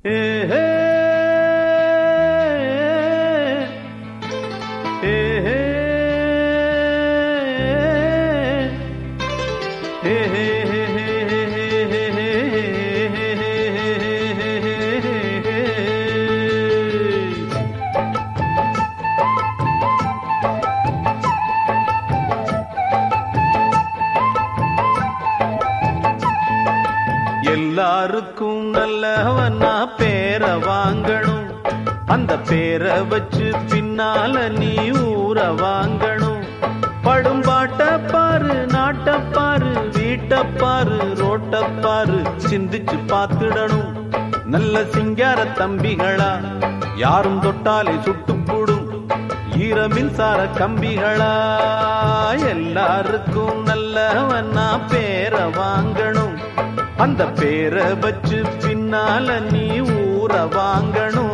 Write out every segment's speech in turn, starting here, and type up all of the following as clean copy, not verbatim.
எல்லாருக்கும் நல்லவனா பேர வாங்கணும், அந்த பேர வச்சு பின்னால நீ ஊற வாங்கணும். படும்பாட்ட பாரு, நாட்டப்பாரு, வீட்டப்பாரு, ரோட்டப்பாரு, சிந்திச்சு பார்த்துடணும். நல்ல சிங்கார தம்பிகளா யாரும் தொட்டாலே சுட்டுப்பூடும் ஈர மின்சார கம்பிகளா. எல்லாருக்கும் நல்லவனா பேர வாங்கணும், அந்த பேரை வச்சு பின்னால நீ ஊற வாங்கணும்.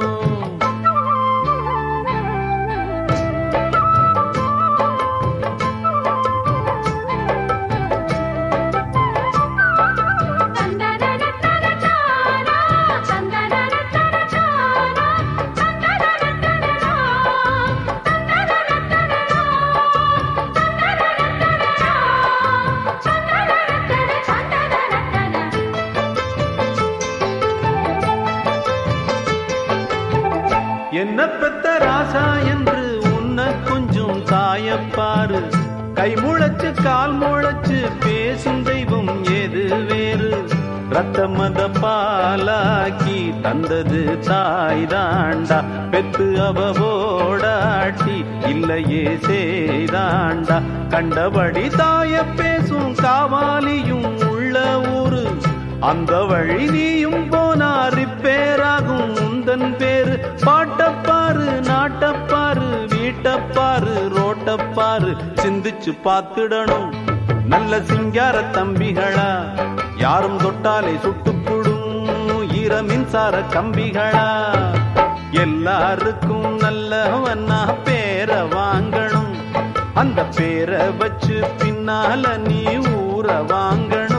என்ன பெத்த ராசா என்று உன்னை கொஞ்சம் தாயப்பாரு, கை முளைச்சு கால் முளைச்சு பேசும் தெய்வம் ஏது வேறு. ரத்த மத பாலாக்கி தந்தது தாய் தாண்டா, பெத்து அவவோடாட்டி இல்லையே செய்தாண்டா. கண்டபடி தாய பேசும் காவாலியும் உள்ள ஊரு, அந்த வழி நீயும் போனா ரிப்பேராகும் உந்தன் பேரு. பாட்டப்பாரு, நாட்டப்பாரு, வீட்டப்பாரு, ரோட்டப்பாரு, சிந்திச்சு பார்த்துடணும். நல்ல சிங்கார தம்பிகளா யாரும் தொட்டாலே சுட்டுப்புடும் ஈர மின்சார கம்பிகளா. எல்லாருக்கும் நல்லவனா பேர வாங்கணும், அந்த பேரை வச்சு பின்னால நீ ஊற வாங்கணும்.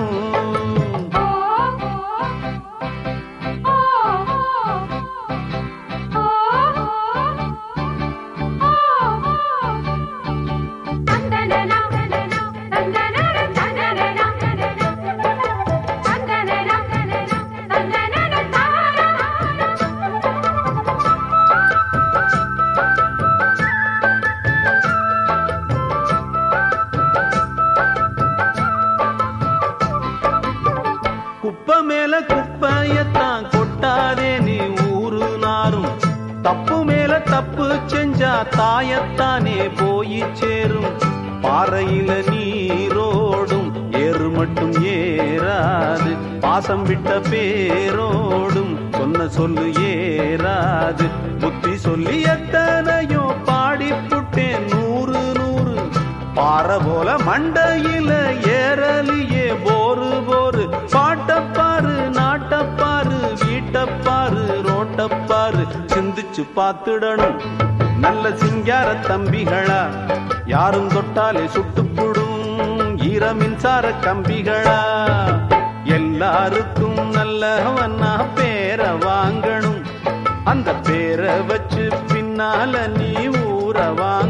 குப்பை மேல குப்பையத்தான் கொட்டாதே நீ ஊரு நாரும், தப்பு மேல தப்பு செஞ்சா தாயத்தானே போய் சேரும். பாறையில நீரோடும் ஏறு மட்டும் ஏறாது, பாசம் விட்ட பேரோடும் சொன்ன சொல்லு ஏறாது. புத்தி சொல்லி எத்தனையோ பாடி புட்டேன் நூறு நூறு, பாறை போல மண்டையில ஏறலியே போரு போரு. பாட்டப்பாரு, நாட்டப்பாரு, வீட்டப்பாரு, ரோட்டப்பாரு, சிந்திச்சு பார்த்துடணும். நல்ல சிங்கார தம்பிகளா யாரும் தொட்டாலே சுட்டுப்புடும் ஈர மின்சார கம்பிகளா. எல்லாருக்கும் நல்லவனா பேர வாங்கணும், அந்த பேரை வச்சு பின்னால நீ ஊற வாங்க.